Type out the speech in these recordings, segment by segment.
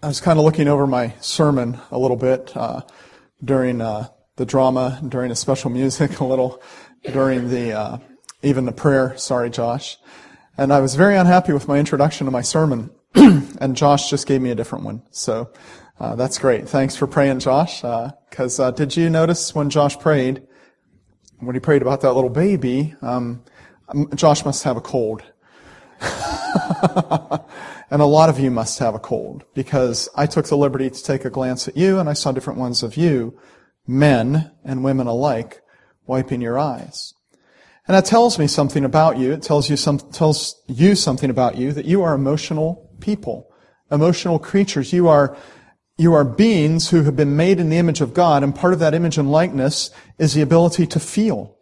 I was kind of looking over my sermon a little bit during the drama, during the special music, a little during the even the prayer. Sorry, Josh. And I was very unhappy with my introduction to my sermon, and Josh just gave me a different one. So that's great. Thanks for praying, Josh. Because did you notice when Josh prayed, when he prayed about that little baby, Josh must have a cold. And a lot of you must have a cold, because I took the liberty to take a glance at you, and I saw different ones of you, men and women alike, wiping your eyes. And that tells me something about you. It tells you something about you, that you are emotional people, emotional creatures. You are beings who have been made in the image of God, and part of that image and likeness is the ability to feel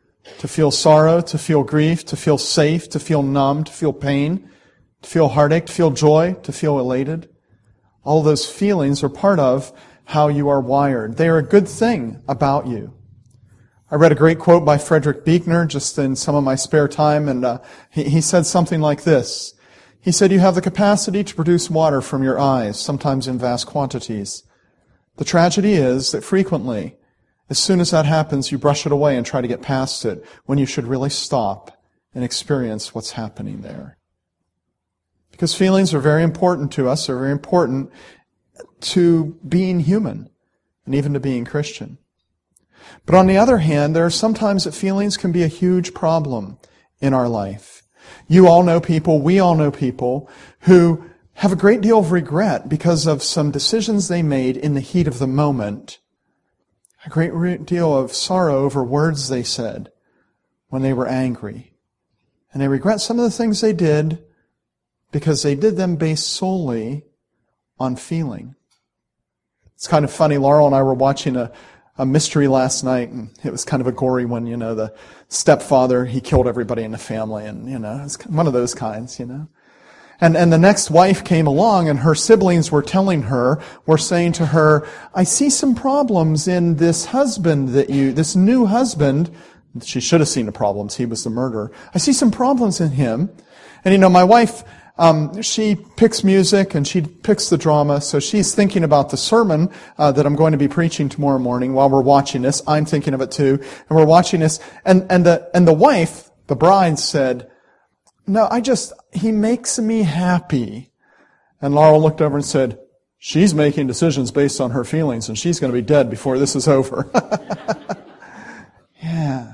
sorrow, to feel grief, to feel safe, to feel numb, to feel pain, to feel heartache, to feel joy, to feel elated. All those feelings are part of how you are wired. They are a good thing about you. I read a great quote by Frederick Buechner just in some of my spare time, and he said something like this. He said, "You have the capacity to produce water from your eyes, sometimes in vast quantities. The tragedy is that frequently, as soon as that happens, you brush it away and try to get past it, when you should really stop and experience what's happening there." Because feelings are very important to us, they're very important to being human, and even to being Christian. But on the other hand, there are sometimes that feelings can be a huge problem in our life. You all know people, we all know people, who have a great deal of regret because of some decisions they made in the heat of the moment. A great deal of sorrow over words they said when they were angry. And they regret some of the things they did because they did them based solely on feeling. It's kind of funny, Laurel and I were watching a mystery last night, and it was kind of a gory one, the stepfather, he killed everybody in the family, and, it's one of those kinds, And the next wife came along, and her siblings were saying to her, "I see some problems in this husband this new husband." She should have seen the problems. He was the murderer. "I see some problems in him." And my wife, she picks music and she picks the drama, so she's thinking about the sermon that I'm going to be preaching tomorrow morning while we're watching this. I'm thinking of it too, and we're watching this. And the wife, the bride, said, "No, he makes me happy." And Laurel looked over and said, "She's making decisions based on her feelings, and she's going to be dead before this is over." Yeah.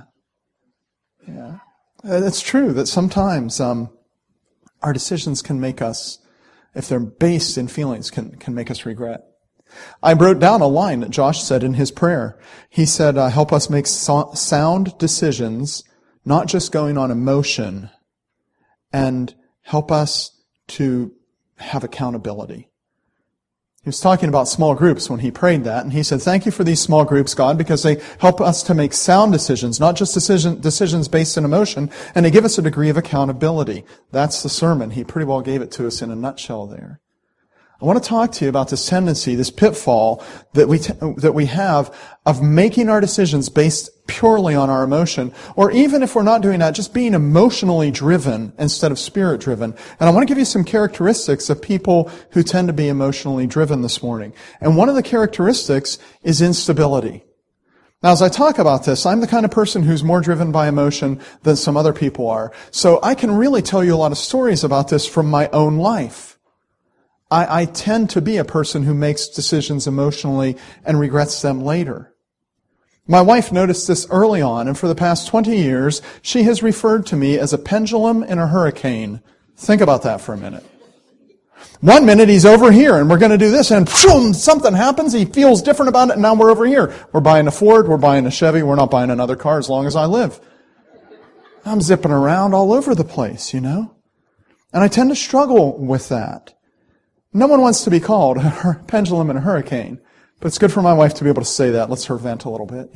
It's true that sometimes our decisions can make us, if they're based in feelings, can make us regret. I wrote down a line that Josh said in his prayer. He said, "Help us make sound decisions, not just going on emotion, and help us to have accountability." He was talking about small groups when he prayed that, and he said, "Thank you for these small groups, God, because they help us to make sound decisions, not just decisions based in emotion, and they give us a degree of accountability." That's the sermon. He pretty well gave it to us in a nutshell there. I want to talk to you about this tendency, this pitfall that we have of making our decisions based purely on our emotion, or even if we're not doing that, just being emotionally driven instead of spirit driven. And I want to give you some characteristics of people who tend to be emotionally driven this morning. And one of the characteristics is instability. Now, as I talk about this, I'm the kind of person who's more driven by emotion than some other people are. So I can really tell you a lot of stories about this from my own life. I tend to be a person who makes decisions emotionally and regrets them later. My wife noticed this early on, and for the past 20 years, she has referred to me as a pendulum in a hurricane. Think about that for a minute. One minute he's over here, and we're going to do this, and boom, something happens, he feels different about it, and now we're over here. We're buying a Ford, we're buying a Chevy, we're not buying another car as long as I live. I'm zipping around all over the place, And I tend to struggle with that. No one wants to be called a pendulum in a hurricane, but it's good for my wife to be able to say that. Let's her vent a little bit,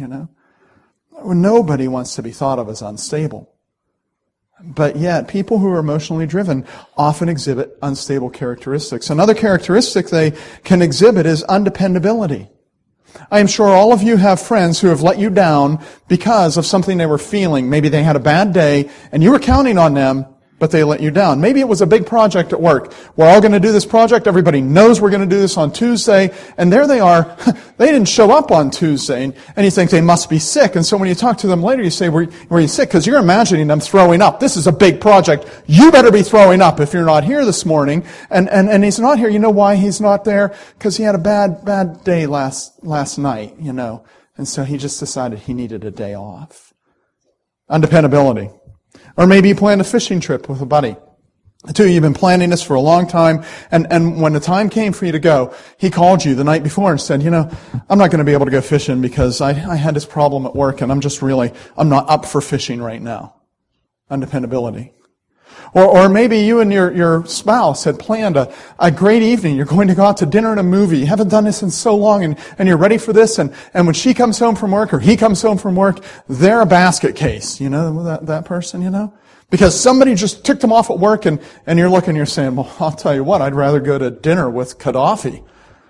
Nobody wants to be thought of as unstable. But yet, people who are emotionally driven often exhibit unstable characteristics. Another characteristic they can exhibit is undependability. I am sure all of you have friends who have let you down because of something they were feeling. Maybe they had a bad day, and you were counting on them, but they let you down. Maybe it was a big project at work. We're all going to do this project. Everybody knows we're going to do this on Tuesday. And there they are. They didn't show up on Tuesday. And you think they must be sick. And so when you talk to them later, you say, were you sick? Because you're imagining them throwing up. This is a big project. You better be throwing up if you're not here this morning. And he's not here. You know why he's not there? Because he had a bad day last night, And so he just decided he needed a day off. Undependability. Or maybe you planned a fishing trip with a buddy. The two of you have been planning this for a long time, and when the time came for you to go, he called you the night before and said, I'm not going to be able to go fishing because I had this problem at work and I'm not up for fishing right now. Undependability. Or maybe you and your spouse had planned a great evening. You're going to go out to dinner and a movie. You haven't done this in so long, and you're ready for this. And when she comes home from work or he comes home from work, they're a basket case. That person, Because somebody just ticked them off at work, and you're looking, you're saying, well, I'll tell you what, I'd rather go to dinner with Gaddafi.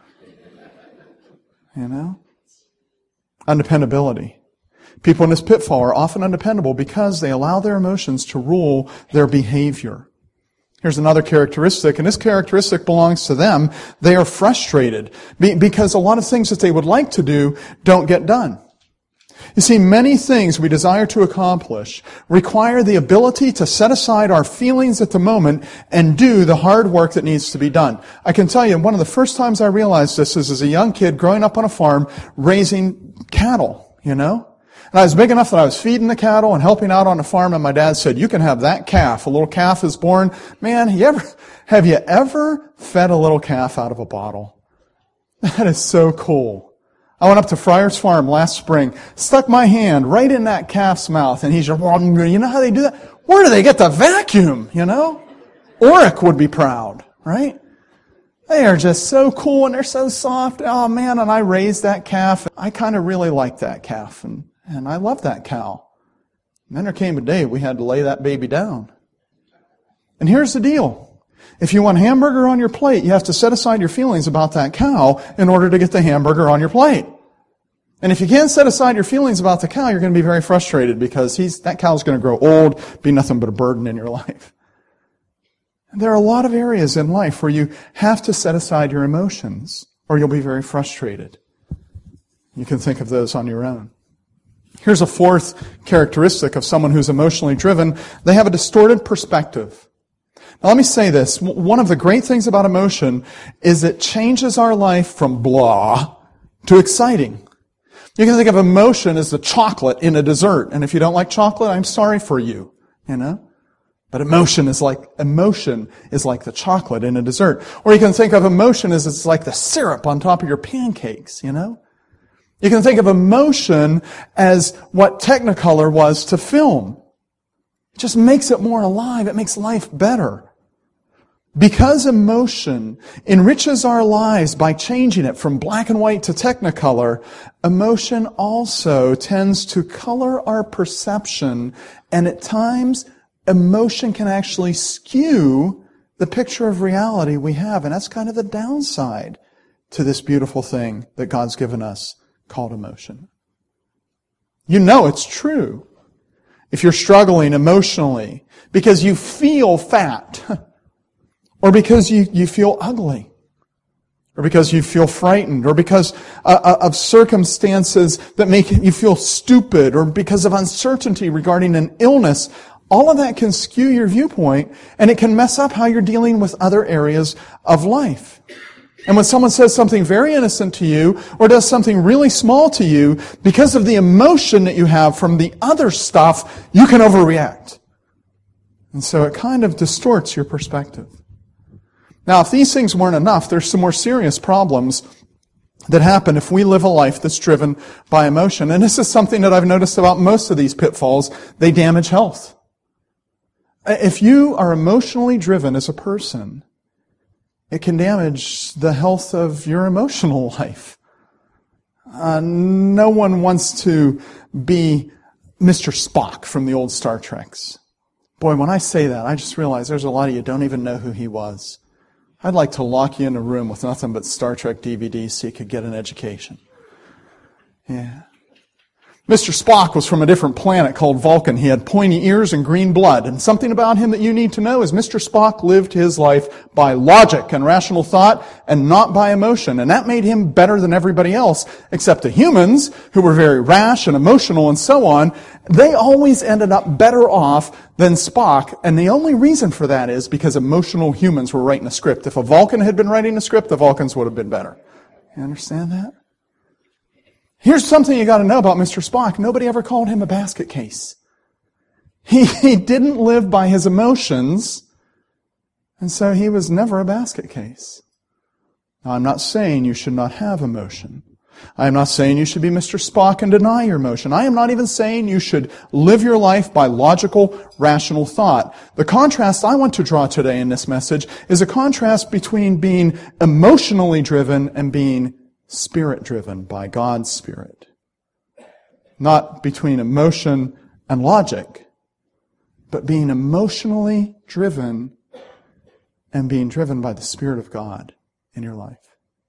Undependability. People in this pitfall are often undependable because they allow their emotions to rule their behavior. Here's another characteristic, and this characteristic belongs to them. They are frustrated because a lot of things that they would like to do don't get done. You see, many things we desire to accomplish require the ability to set aside our feelings at the moment and do the hard work that needs to be done. I can tell you, one of the first times I realized this is as a young kid growing up on a farm raising cattle, And I was big enough that I was feeding the cattle and helping out on the farm, and my dad said, you can have that calf. A little calf is born. Man, have you ever fed a little calf out of a bottle? That is so cool. I went up to Friars Farm last spring, stuck my hand right in that calf's mouth, and he's just, you know how they do that? Where do they get the vacuum, Oric would be proud, right? They are just so cool, and they're so soft. Oh, man, and I raised that calf. I kind of really liked that calf, and I love that cow. And then there came a day we had to lay that baby down. And here's the deal. If you want hamburger on your plate, you have to set aside your feelings about that cow in order to get the hamburger on your plate. And if you can't set aside your feelings about the cow, you're going to be very frustrated because that cow's going to grow old, be nothing but a burden in your life. And there are a lot of areas in life where you have to set aside your emotions or you'll be very frustrated. You can think of those on your own. Here's a fourth characteristic of someone who's emotionally driven. They have a distorted perspective. Now let me say this. One of the great things about emotion is it changes our life from blah to exciting. You can think of emotion as the chocolate in a dessert. And if you don't like chocolate, I'm sorry for you, But emotion is like the chocolate in a dessert. Or you can think of emotion as it's like the syrup on top of your pancakes, You can think of emotion as what Technicolor was to film. It just makes it more alive. It makes life better. Because emotion enriches our lives by changing it from black and white to Technicolor, emotion also tends to color our perception, and at times, emotion can actually skew the picture of reality we have, and that's kind of the downside to this beautiful thing that God's given us called emotion. It's true. If you're struggling emotionally because you feel fat, or because you feel ugly, or because you feel frightened, or because of circumstances that make you feel stupid, or because of uncertainty regarding an illness, all of that can skew your viewpoint, and it can mess up how you're dealing with other areas of life. And when someone says something very innocent to you, or does something really small to you, because of the emotion that you have from the other stuff, you can overreact. And so it kind of distorts your perspective. Now, if these things weren't enough, there's some more serious problems that happen if we live a life that's driven by emotion. And this is something that I've noticed about most of these pitfalls. They damage health. If you are emotionally driven as a person, it can damage the health of your emotional life. No one wants to be Mr. Spock from the old Star Treks. Boy, when I say that, I just realize there's a lot of you don't even know who he was. I'd like to lock you in a room with nothing but Star Trek DVDs so you could get an education. Yeah. Mr. Spock was from a different planet called Vulcan. He had pointy ears and green blood. And something about him that you need to know is Mr. Spock lived his life by logic and rational thought and not by emotion. And that made him better than everybody else, except the humans, who were very rash and emotional and so on. They always ended up better off than Spock. And the only reason for that is because emotional humans were writing a script. If a Vulcan had been writing a script, the Vulcans would have been better. You understand that? Here's something you got to know about Mr. Spock. Nobody ever called him a basket case. He didn't live by his emotions, and so he was never a basket case. Now, I'm not saying you should not have emotion. I'm not saying you should be Mr. Spock and deny your emotion. I am not even saying you should live your life by logical, rational thought. The contrast I want to draw today in this message is a contrast between being emotionally driven and being Spirit-driven by God's Spirit. Not between emotion and logic, but being emotionally driven and being driven by the Spirit of God in your life.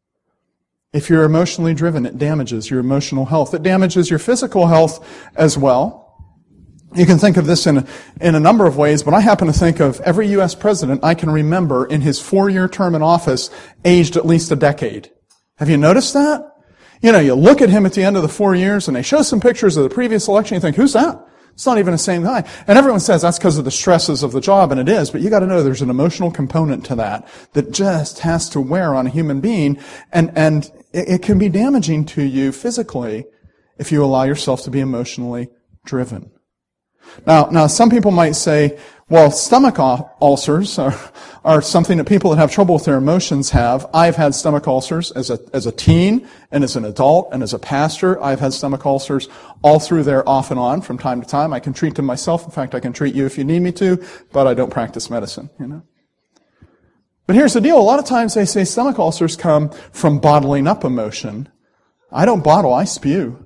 If you're emotionally driven, it damages your emotional health. It damages your physical health as well. You can think of this in a number of ways, but I happen to think of every U.S. president I can remember in his 4-year term in office aged at least a decade. Have you noticed that? You know, you look at him at the end of the 4 years and they show some pictures of the previous election, you think, who's that? It's not even the same guy. And everyone says that's because of the stresses of the job, and it is, but you got to know there's an emotional component to that just has to wear on a human being, and it can be damaging to you physically if you allow yourself to be emotionally driven. Now, some people might say, well, stomach ulcers are something that people that have trouble with their emotions have. I've had stomach ulcers as a teen and as an adult and as a pastor. I've had stomach ulcers all through there off and on from time to time. I can treat them myself. In fact, I can treat you if you need me to, but I don't practice medicine, you know. But here's the deal. A lot of times they say stomach ulcers come from bottling up emotion. I don't bottle, I spew.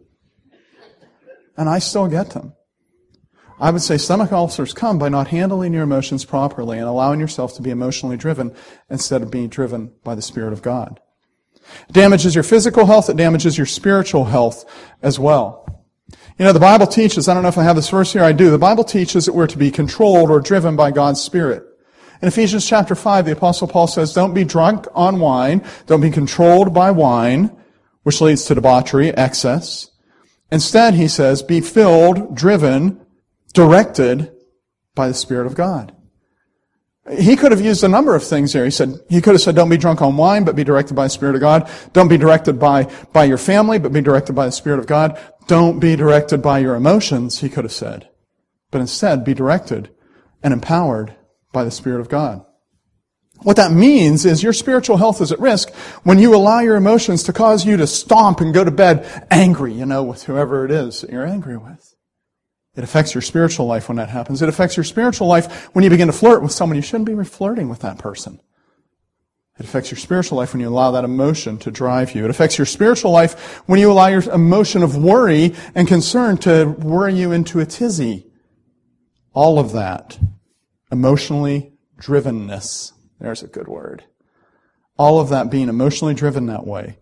And I still get them. I would say stomach ulcers come by not handling your emotions properly and allowing yourself to be emotionally driven instead of being driven by the Spirit of God. It damages your physical health. It damages your spiritual health as well. You know, the Bible teaches, I don't know if I have this verse here, I do. The Bible teaches that we're to be controlled or driven by God's Spirit. In Ephesians chapter 5, the Apostle Paul says, don't be drunk on wine, don't be controlled by wine, which leads to debauchery, excess. Instead, he says, be filled, driven, directed by the Spirit of God. He could have used a number of things there. He could have said, don't be drunk on wine, but be directed by the Spirit of God. Don't be directed by your family, but be directed by the Spirit of God. Don't be directed by your emotions, he could have said. But instead, be directed and empowered by the Spirit of God. What that means is your spiritual health is at risk when you allow your emotions to cause you to stomp and go to bed angry, with whoever it is that you're angry with. It affects your spiritual life when that happens. It affects your spiritual life when you begin to flirt with someone. You shouldn't be flirting with that person. It affects your spiritual life when you allow that emotion to drive you. It affects your spiritual life when you allow your emotion of worry and concern to worry you into a tizzy. All of that, emotionally drivenness, there's a good word. All of that being emotionally driven that way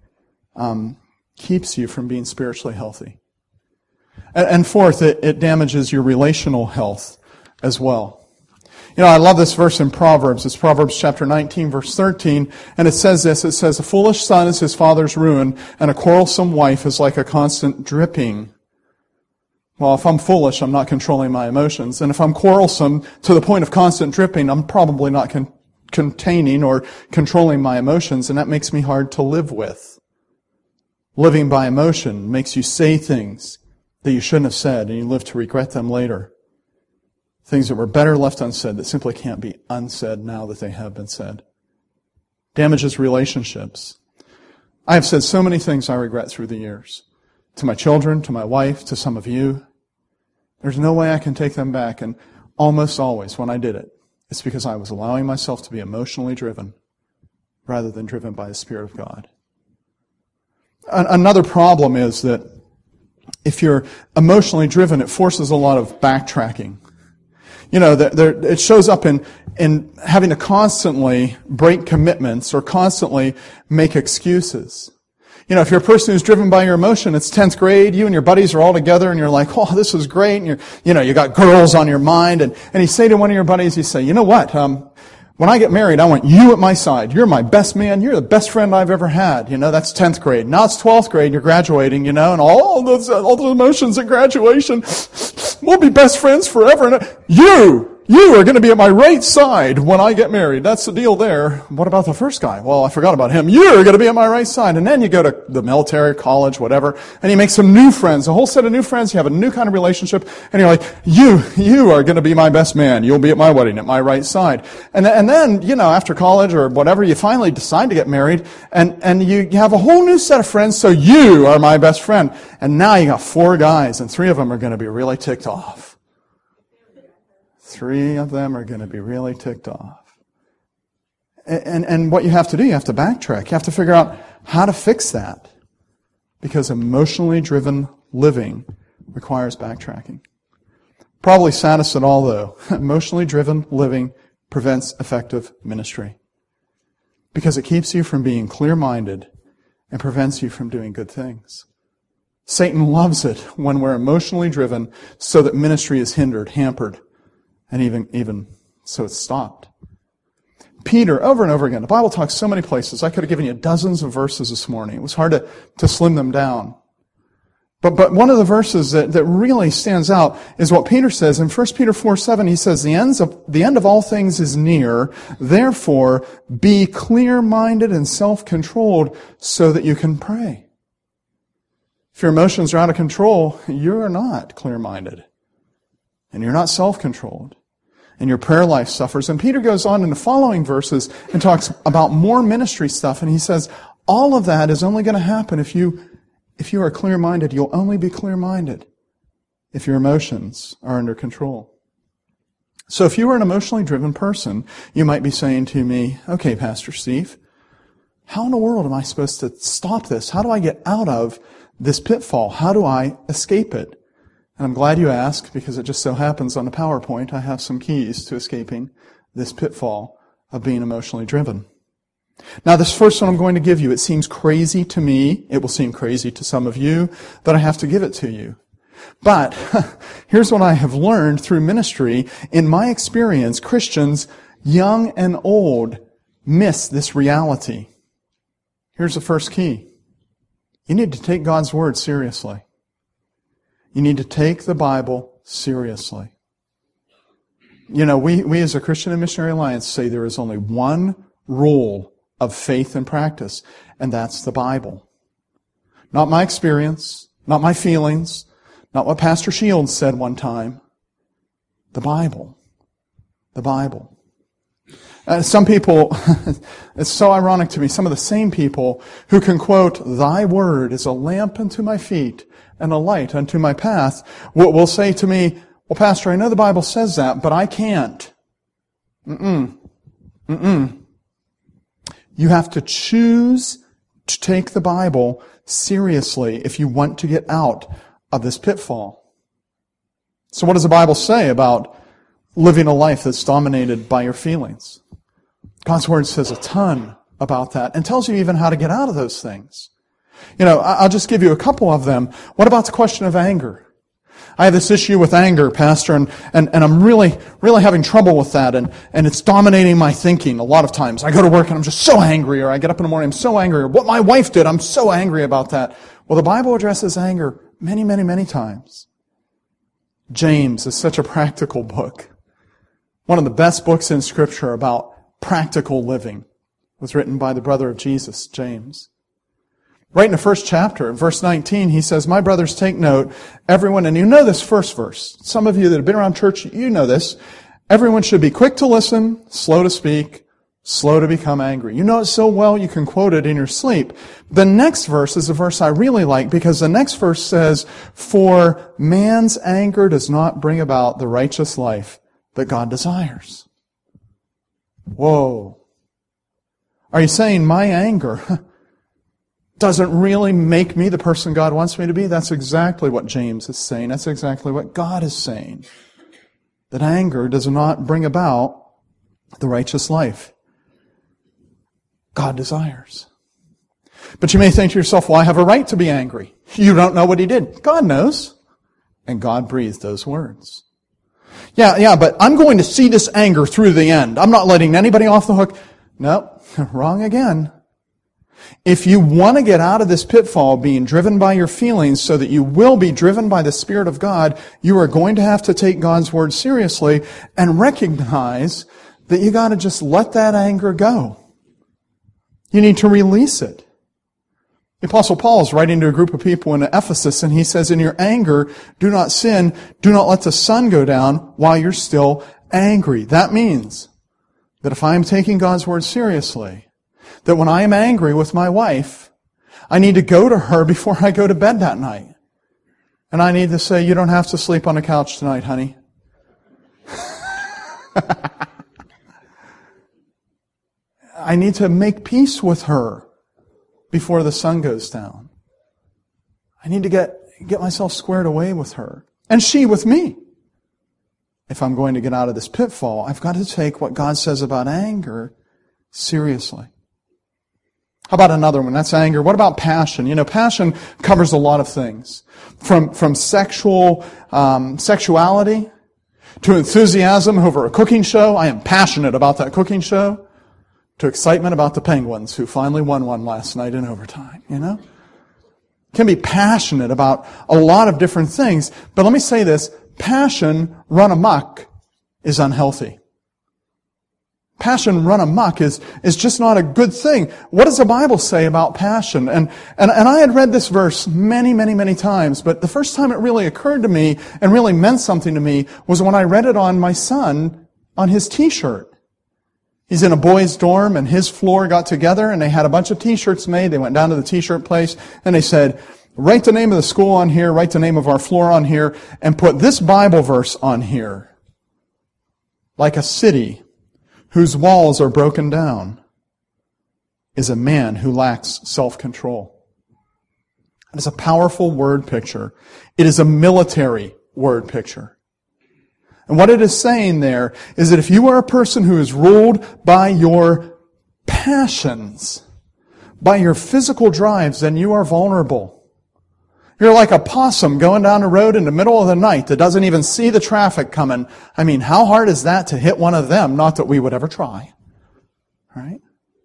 keeps you from being spiritually healthy. And fourth, it damages your relational health as well. I love this verse in Proverbs. It's Proverbs chapter 19, verse 13. And it says this. It says, a foolish son is his father's ruin, and a quarrelsome wife is like a constant dripping. Well, if I'm foolish, I'm not controlling my emotions. And if I'm quarrelsome to the point of constant dripping, I'm probably not containing or controlling my emotions, and that makes me hard to live with. Living by emotion makes you say things that you shouldn't have said, and you live to regret them later. Things that were better left unsaid that simply can't be unsaid now that they have been said. Damages relationships. I have said so many things I regret through the years. To my children, to my wife, to some of you. There's no way I can take them back, and almost always when I did it, it's because I was allowing myself to be emotionally driven rather than driven by the Spirit of God. Another problem is that if you're emotionally driven, it forces a lot of backtracking. It shows up in having to constantly break commitments or constantly make excuses. If you're a person who's driven by your emotion, it's 10th grade, you and your buddies are all together and you're like, oh, this is great. And you got girls on your mind. And you say to one of your buddies, you say, you know what? When I get married, I want you at my side. You're my best man. You're the best friend I've ever had. That's 10th grade. Now it's 12th grade. You're graduating, and all those emotions at graduation. We'll be best friends forever. And you are going to be at my right side when I get married. That's the deal there. What about the first guy? Well, I forgot about him. You're going to be at my right side. And then you go to the military, college, whatever, and you make some new friends, a whole set of new friends. You have a new kind of relationship, and you're like, you are going to be my best man. You'll be at my wedding at my right side. And then, after college or whatever, you finally decide to get married, and you have a whole new set of friends, so you are my best friend. And now you got 4 guys, and 3 of them are going to be really ticked off. 3 of them are going to be really ticked off. And what you have to do, you have to backtrack. You have to figure out how to fix that. Because emotionally driven living requires backtracking. Probably saddest of all, though, emotionally driven living prevents effective ministry. Because it keeps you from being clear-minded and prevents you from doing good things. Satan loves it when we're emotionally driven so that ministry is hindered, hampered, and even so it's stopped. Peter, over and over again, the Bible talks so many places. I could have given you dozens of verses this morning. It was hard to slim them down. But one of the verses that really stands out is what Peter says in 1 Peter 4:7. He says, the end of all things is near. Therefore, be clear-minded and self-controlled so that you can pray. If your emotions are out of control, you are not clear-minded. And you're not self-controlled. And your prayer life suffers. And Peter goes on in the following verses and talks about more ministry stuff. And he says, all of that is only going to happen if you are clear-minded. You'll only be clear-minded if your emotions are under control. So if you are an emotionally driven person, you might be saying to me, okay, Pastor Steve, how in the world am I supposed to stop this? How do I get out of this pitfall? How do I escape it? And I'm glad you asked, because it just so happens on the PowerPoint I have some keys to escaping this pitfall of being emotionally driven. Now, this first one I'm going to give you, it seems crazy to me. It will seem crazy to some of you, but I have to give it to you. But here's what I have learned through ministry. In my experience, Christians, young and old, miss this reality. Here's the first key. You need to take God's Word seriously. You need to take the Bible seriously. We as a Christian and Missionary Alliance say there is only one rule of faith and practice, and that's the Bible. Not my experience, not my feelings, not what Pastor Shields said one time. The Bible. The Bible. Some people, it's so ironic to me, some of the same people who can quote, "Thy word is a lamp unto my feet and a light unto my path," will say to me, "Well, Pastor, I know the Bible says that, but I can't." You have to choose to take the Bible seriously if you want to get out of this pitfall. So what does the Bible say about living a life that's dominated by your feelings? God's Word says a ton about that and tells you even how to get out of those things. I'll just give you a couple of them. What about the question of anger? I have this issue with anger, Pastor, and I'm really, really having trouble with that, and it's dominating my thinking a lot of times. I go to work and I'm just so angry, or I get up in the morning, I'm so angry, or what my wife did, I'm so angry about that. Well, the Bible addresses anger many, many, many times. James is such a practical book. One of the best books in Scripture about practical living was written by the brother of Jesus, James. Right in the first chapter, verse 19, he says, "My brothers, take note, everyone," and you know this first verse. Some of you that have been around church, you know this. "Everyone should be quick to listen, slow to speak, slow to become angry." You know it so well you can quote it in your sleep. The next verse is a verse I really like, because the next verse says, "For man's anger does not bring about the righteous life that God desires." Whoa. Are you saying my anger doesn't really make me the person God wants me to be? That's exactly what James is saying. That's exactly what God is saying. That anger does not bring about the righteous life God desires. But you may think to yourself, well, I have a right to be angry. You don't know what he did. God knows. And God breathed those words. Yeah, but I'm going to see this anger through the end. I'm not letting anybody off the hook. No, wrong again. If you want to get out of this pitfall being driven by your feelings so that you will be driven by the Spirit of God, you are going to have to take God's word seriously and recognize that you got to just let that anger go. You need to release it. The Apostle Paul is writing to a group of people in Ephesus, and he says, in your anger, do not sin, do not let the sun go down while you're still angry. That means that if I am taking God's word seriously, that when I am angry with my wife, I need to go to her before I go to bed that night. And I need to say, you don't have to sleep on the couch tonight, honey. I need to make peace with her before the sun goes down. I need to get myself squared away with her. And she with me. If I'm going to get out of this pitfall, I've got to take what God says about anger seriously. How about another one? That's anger. What about passion? You know, passion covers a lot of things. From sexuality to enthusiasm over a cooking show. I am passionate about that cooking show. To excitement about the Penguins, who finally won one last night in overtime, you know? Can be passionate about a lot of different things. But let me say this, passion run amok is unhealthy. Passion run amok is just not a good thing. What does the Bible say about passion? And I had read this verse many times, but the first time it really occurred to me and really meant something to me was when I read it on my son on his t-shirt. He's in a boys' dorm, and his floor got together, and they had a bunch of t-shirts made. They went down to the t-shirt place, and they said, write the name of the school on here, write the name of our floor on here, and put this Bible verse on here. Like a city whose walls are broken down is a man who lacks self-control. It is a powerful word picture. It is a military word picture. And what it is saying there is that if you are a person who is ruled by your passions, by your physical drives, then you are vulnerable. You're like a possum going down the road in the middle of the night that doesn't even see the traffic coming. I mean, how hard is that to hit one of them? Not that we would ever try. Right?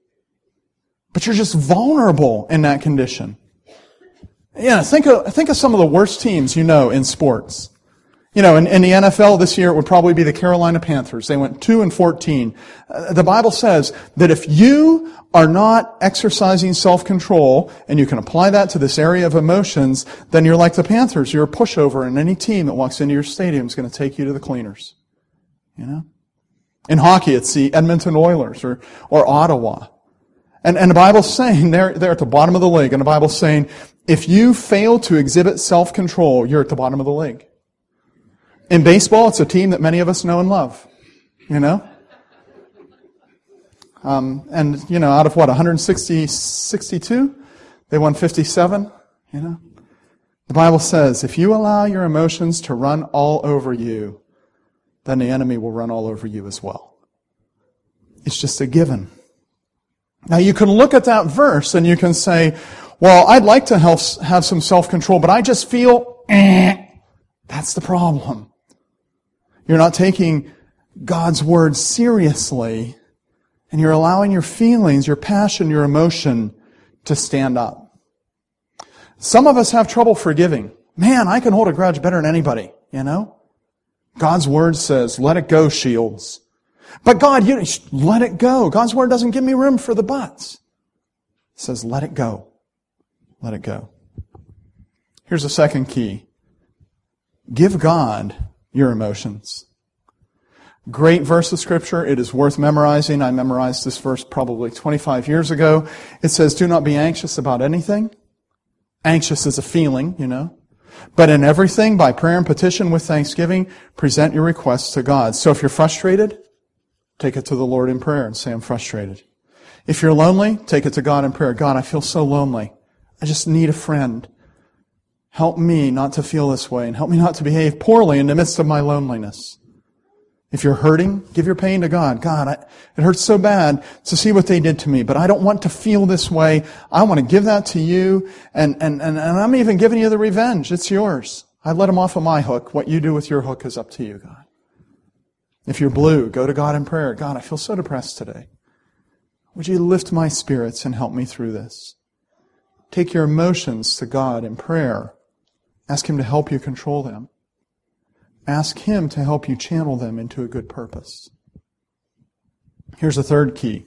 But you're just vulnerable in that condition. Yeah, think of some of the worst teams you know in sports. You know, in the NFL this year, it would probably be the Carolina Panthers. They went 2-14. The Bible says that if you are not exercising self-control, and you can apply that to this area of emotions, then you're like the Panthers. You're a pushover, and any team that walks into your stadium is going to take you to the cleaners. You know? In hockey, it's the Edmonton Oilers or Ottawa. And the Bible's saying, they're at the bottom of the league, and the Bible's saying, if you fail to exhibit self-control, you're at the bottom of the league. In baseball, it's a team that many of us know and love, you know? And, you know, out of 162, they won 57, you know? The Bible says, if you allow your emotions to run all over you, then the enemy will run all over you as well. It's just a given. Now, you can look at that verse and you can say, well, I'd like to have some self-control, but I just feel, that's the problem. You're not taking God's word seriously, and you're allowing your feelings, your passion, your emotion to stand up. Some of us have trouble forgiving. Man, I can hold a grudge better than anybody, you know? God's word says, let it go, Shields. But God, let it go. God's word doesn't give me room for the buts. It says, let it go. Let it go. Here's the second key. Give God your emotions. Great verse of Scripture. It is worth memorizing. I memorized this verse probably 25 years ago. It says, do not be anxious about anything. Anxious is a feeling, you know. But in everything, by prayer and petition with thanksgiving, present your requests to God. So if you're frustrated, take it to the Lord in prayer and say, I'm frustrated. If you're lonely, take it to God in prayer. God, I feel so lonely. I just need a friend. Help me not to feel this way, and help me not to behave poorly in the midst of my loneliness. If you're hurting, give your pain to God. God, it hurts so bad to see what they did to me, but I don't want to feel this way. I want to give that to you, and I'm even giving you the revenge. It's yours. I let them off of my hook. What you do with your hook is up to you, God. If you're blue, go to God in prayer. God, I feel so depressed today. Would you lift my spirits and help me through this? Take your emotions to God in prayer. Ask Him to help you control them. Ask Him to help you channel them into a good purpose. Here's a third key.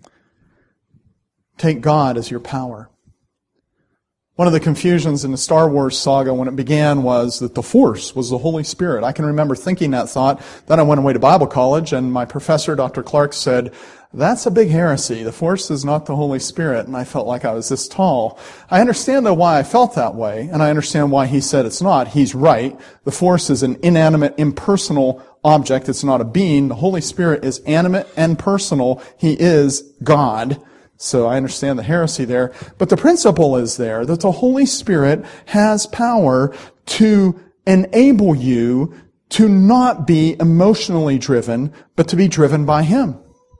Take God as your power. One of the confusions in the Star Wars saga when it began was that the Force was the Holy Spirit. I can remember thinking that thought. Then I went away to Bible college, and my professor, Dr. Clark, said, that's a big heresy. The Force is not the Holy Spirit. And I felt like I was this tall. I understand, though, why I felt that way, and I understand why he said it's not. He's right. The Force is an inanimate, impersonal object. It's not a being. The Holy Spirit is animate and personal. He is God. So I understand the heresy there. But the principle is there that the Holy Spirit has power to enable you to not be emotionally driven, but to be driven by Him.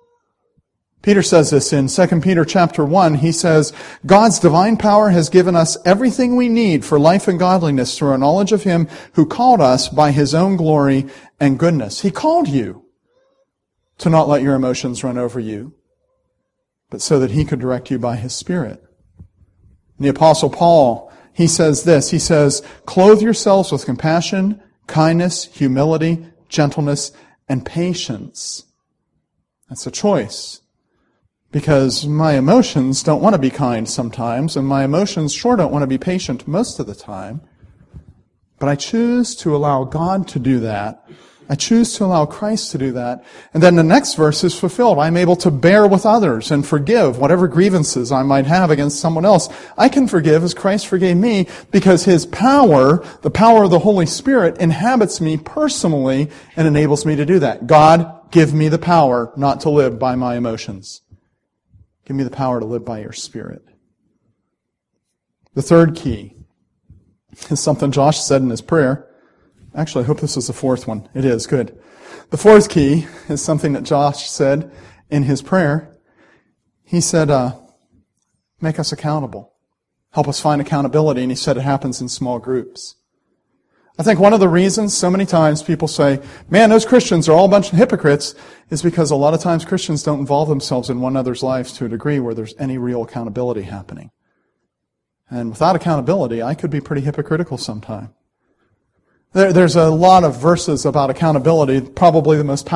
Peter says this in 2 Peter chapter 1. He says, God's divine power has given us everything we need for life and godliness through our knowledge of Him who called us by His own glory and goodness. He called you to not let your emotions run over you, but so that He could direct you by His Spirit. And the Apostle Paul, he says this. He says, clothe yourselves with compassion, kindness, humility, gentleness, and patience. That's a choice. Because my emotions don't want to be kind sometimes, and my emotions sure don't want to be patient most of the time. But I choose to allow God to do that. I choose to allow Christ to do that. And then the next verse is fulfilled. I'm able to bear with others and forgive whatever grievances I might have against someone else. I can forgive as Christ forgave me because His power, the power of the Holy Spirit, inhabits me personally and enables me to do that. God, give me the power not to live by my emotions. Give me the power to live by your Spirit. The third key is something Josh said in his prayer. Actually, I hope this is the fourth one. It is. Good. The fourth key is something that Josh said in his prayer. He said, make us accountable. Help us find accountability. And he said it happens in small groups. I think one of the reasons so many times people say, man, those Christians are all a bunch of hypocrites, is because a lot of times Christians don't involve themselves in one another's lives to a degree where there's any real accountability happening. And without accountability, I could be pretty hypocritical sometime. There's a lot of verses about accountability. Probably the most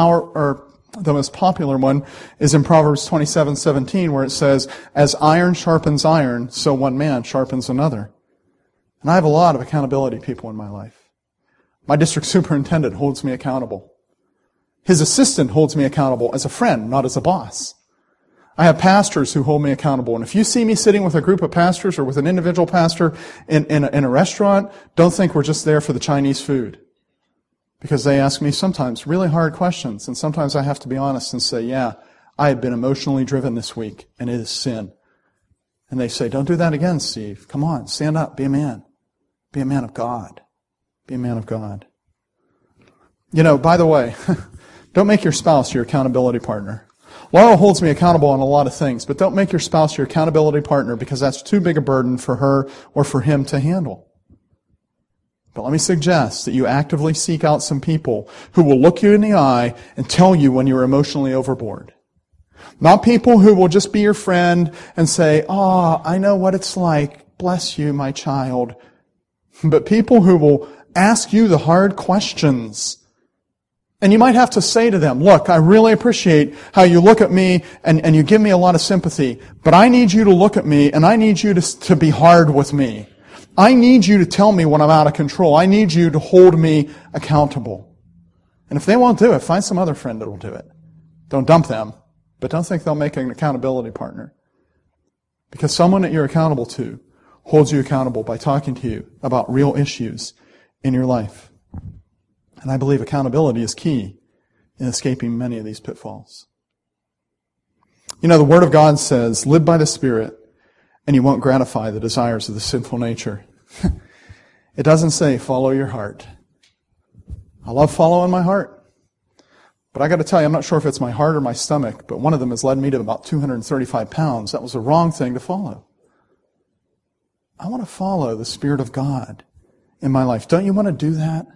popular one is in Proverbs 27:17, where it says, as iron sharpens iron, so one man sharpens another. And I have a lot of accountability people in my life. My district superintendent holds me accountable. His assistant holds me accountable as a friend, not as a boss. I have pastors who hold me accountable. And if you see me sitting with a group of pastors or with an individual pastor in a restaurant, don't think we're just there for the Chinese food. Because they ask me sometimes really hard questions. And sometimes I have to be honest and say, yeah, I have been emotionally driven this week, and it is sin. And they say, don't do that again, Steve. Come on, stand up, be a man. Be a man of God. Be a man of God. You know, by the way, don't make your spouse your accountability partner. Laura holds me accountable on a lot of things, but don't make your spouse your accountability partner because that's too big a burden for her or for him to handle. But let me suggest that you actively seek out some people who will look you in the eye and tell you when you're emotionally overboard. Not people who will just be your friend and say, I know what it's like. Bless you, my child. But people who will ask you the hard questions. And you might have to say to them, look, I really appreciate how you look at me and you give me a lot of sympathy, but I need you to look at me and I need you to be hard with me. I need you to tell me when I'm out of control. I need you to hold me accountable. And if they won't do it, find some other friend that will do it. Don't dump them, but don't think they'll make an accountability partner. Because someone that you're accountable to holds you accountable by talking to you about real issues in your life. And I believe accountability is key in escaping many of these pitfalls. You know, the Word of God says, live by the Spirit, and you won't gratify the desires of the sinful nature. It doesn't say, follow your heart. I love following my heart. But I got to tell you, I'm not sure if it's my heart or my stomach, but one of them has led me to about 235 pounds. That was the wrong thing to follow. I want to follow the Spirit of God in my life. Don't you want to do that?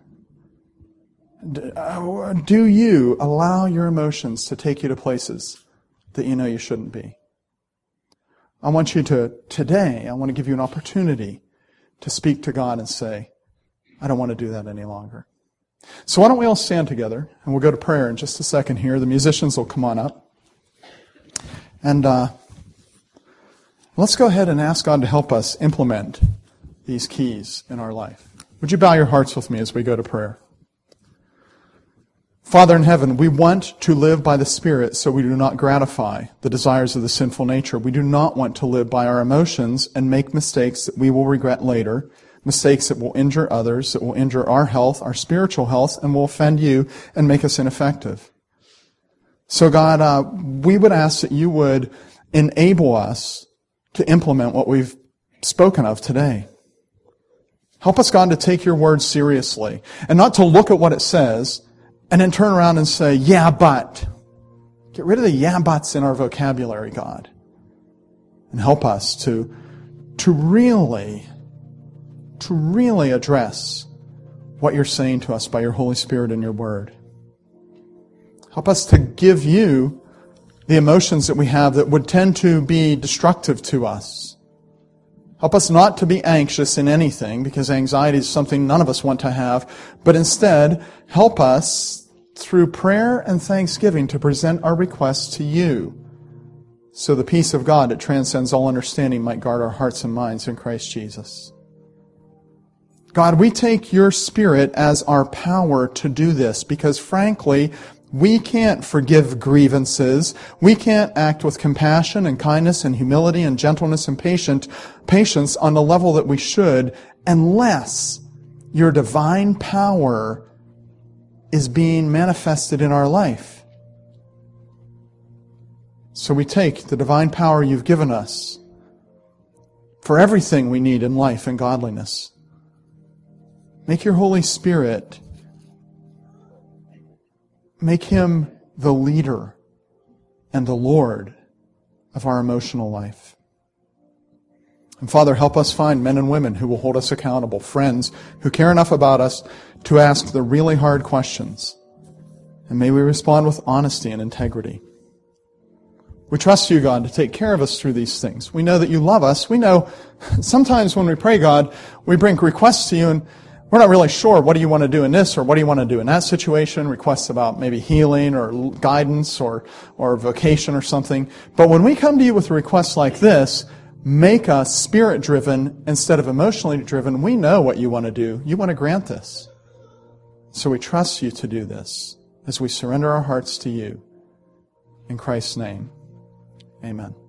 Do you allow your emotions to take you to places that you know you shouldn't be? I want you to, today, I want to give you an opportunity to speak to God and say, I don't want to do that any longer. So why don't we all stand together, and we'll go to prayer in just a second here. The musicians will come on up. And let's go ahead and ask God to help us implement these keys in our life. Would you bow your hearts with me as we go to prayer? Father in heaven, we want to live by the Spirit so we do not gratify the desires of the sinful nature. We do not want to live by our emotions and make mistakes that we will regret later, mistakes that will injure others, that will injure our health, our spiritual health, and will offend you and make us ineffective. So God, we would ask that you would enable us to implement what we've spoken of today. Help us, God, to take your word seriously and not to look at what it says and then turn around and say, yeah, but. Get rid of the yeah, buts in our vocabulary, God. And help us to really address what you're saying to us by your Holy Spirit and your word. Help us to give you the emotions that we have that would tend to be destructive to us. Help us not to be anxious in anything, because anxiety is something none of us want to have, but instead help us through prayer and thanksgiving to present our requests to you, so the peace of God that transcends all understanding might guard our hearts and minds in Christ Jesus. God, we take your Spirit as our power to do this, because frankly, we can't forgive grievances. We can't act with compassion and kindness and humility and gentleness and patience on the level that we should, unless your divine power is being manifested in our life. So we take the divine power you've given us for everything we need in life and godliness. Make your Holy Spirit, make Him the leader and the Lord of our emotional life. And Father, help us find men and women who will hold us accountable, friends who care enough about us to ask the really hard questions. And may we respond with honesty and integrity. We trust you, God, to take care of us through these things. We know that you love us. We know sometimes when we pray, God, we bring requests to you and we're not really sure, what do you want to do in this or what do you want to do in that situation? Requests about maybe healing or guidance or vocation or something. But when we come to you with requests like this, make us Spirit-driven instead of emotionally driven. We know what you want to do. You want to grant this. So we trust you to do this as we surrender our hearts to you. In Christ's name, amen.